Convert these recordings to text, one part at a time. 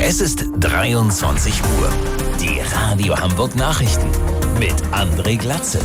Es ist 23 Uhr. Die Radio Hamburg Nachrichten mit André Glatzel.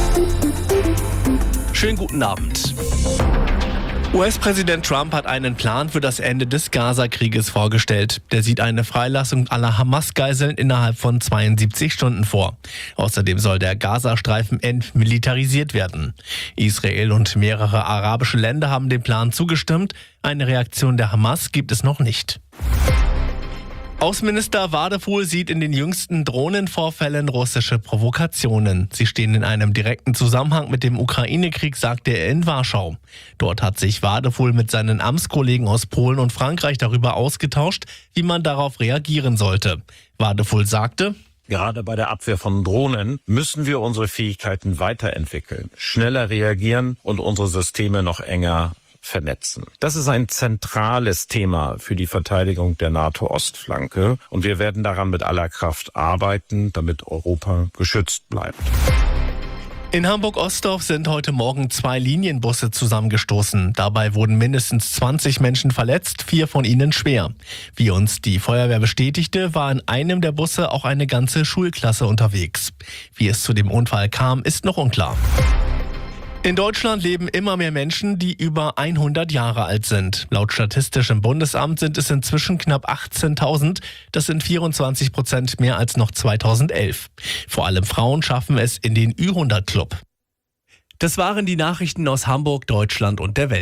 Schönen guten Abend. US-Präsident Trump hat einen Plan für das Ende des Gaza-Krieges vorgestellt. Der sieht eine Freilassung aller Hamas-Geiseln innerhalb von 72 Stunden vor. Außerdem soll der Gazastreifen entmilitarisiert werden. Israel und mehrere arabische Länder haben dem Plan zugestimmt. Eine Reaktion der Hamas gibt es noch nicht. Außenminister Wadefuhl sieht in den jüngsten Drohnenvorfällen russische Provokationen. Sie stehen in einem direkten Zusammenhang mit dem Ukraine-Krieg, sagte er in Warschau. Dort hat sich Wadefuhl mit seinen Amtskollegen aus Polen und Frankreich darüber ausgetauscht, wie man darauf reagieren sollte. Wadefuhl sagte: Gerade bei der Abwehr von Drohnen müssen wir unsere Fähigkeiten weiterentwickeln, schneller reagieren und unsere Systeme noch enger vernetzen. Das ist ein zentrales Thema für die Verteidigung der NATO-Ostflanke und wir werden daran mit aller Kraft arbeiten, damit Europa geschützt bleibt. In Hamburg-Ostdorf sind heute Morgen 2 Linienbusse zusammengestoßen. Dabei wurden mindestens 20 Menschen verletzt, 4 von ihnen schwer. Wie uns die Feuerwehr bestätigte, war in einem der Busse auch eine ganze Schulklasse unterwegs. Wie es zu dem Unfall kam, ist noch unklar. In Deutschland leben immer mehr Menschen, die über 100 Jahre alt sind. Laut Statistischem Bundesamt sind es inzwischen knapp 18.000. Das sind 24% mehr als noch 2011. Vor allem Frauen schaffen es in den Ü100-Club. Das waren die Nachrichten aus Hamburg, Deutschland und der Welt.